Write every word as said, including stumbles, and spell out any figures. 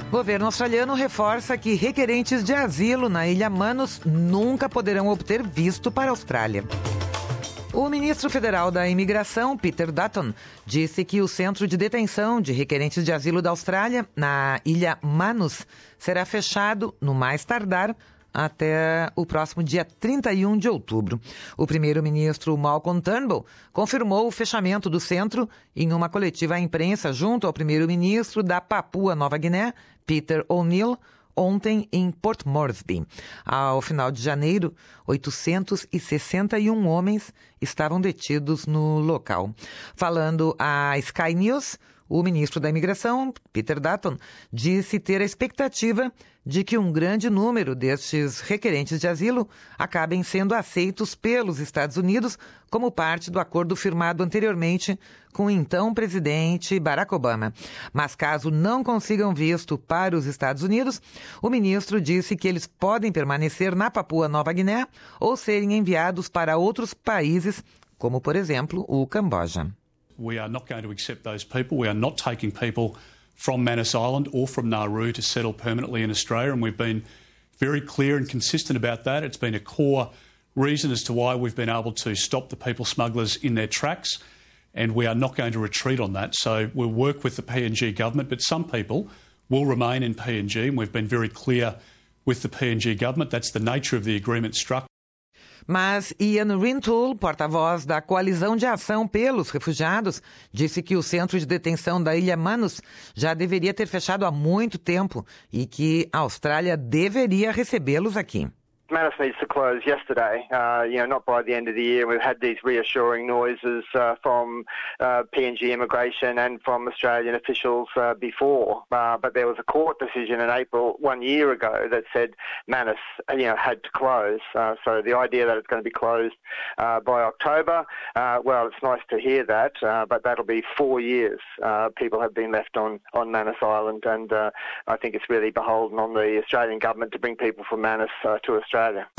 O governo australiano reforça que requerentes de asilo na Ilha Manus nunca poderão obter visto para a Austrália. O ministro federal da Imigração, Peter Dutton, disse que o centro de detenção de requerentes de asilo da Austrália, na Ilha Manus, será fechado, no mais tardar, até o próximo dia trinta e um de outubro. O primeiro-ministro Malcolm Turnbull confirmou o fechamento do centro em uma coletiva à imprensa junto ao primeiro-ministro da Papua Nova Guiné, Peter O'Neill, ontem em Port Moresby. Ao final de janeiro, oitocentos e sessenta e um homens estavam detidos no local. Falando à Sky News, o ministro da Imigração, Peter Dutton, disse ter a expectativa de que um grande número destes requerentes de asilo acabem sendo aceitos pelos Estados Unidos como parte do acordo firmado anteriormente com o então presidente Barack Obama. Mas caso não consigam visto para os Estados Unidos, o ministro disse que eles podem permanecer na Papua Nova Guiné ou serem enviados para outros países, como, por exemplo, o Camboja. We are not going to accept those people. We are not taking people from Manus Island or from Nauru to settle permanently in Australia, and we've been very clear and consistent about that. It's been a core reason as to why we've been able to stop the people smugglers in their tracks, and we are not going to retreat on that. So we'll work with the P N G government, but some people will remain in P N G, and we've been very clear with the P N G government. That's the nature of the agreement struck. Mas Ian Rintoul, porta-voz da Coalizão de Ação pelos Refugiados, disse que o centro de detenção da Ilha Manus já deveria ter fechado há muito tempo e que a Austrália deveria recebê-los aqui. Manus needs to close yesterday, uh, you know, not by the end of the year. We've had these reassuring noises uh, from uh, P N G Immigration and from Australian officials uh, before, uh, but there was a court decision in April one year ago that said Manus, you know, had to close. Uh, so the idea that it's going to be closed uh, by October, uh, well, it's nice to hear that, uh, but that'll be four years. Uh, people have been left on, on Manus Island, and uh, I think it's really beholden on the Australian government to bring people from Manus uh, to Australia.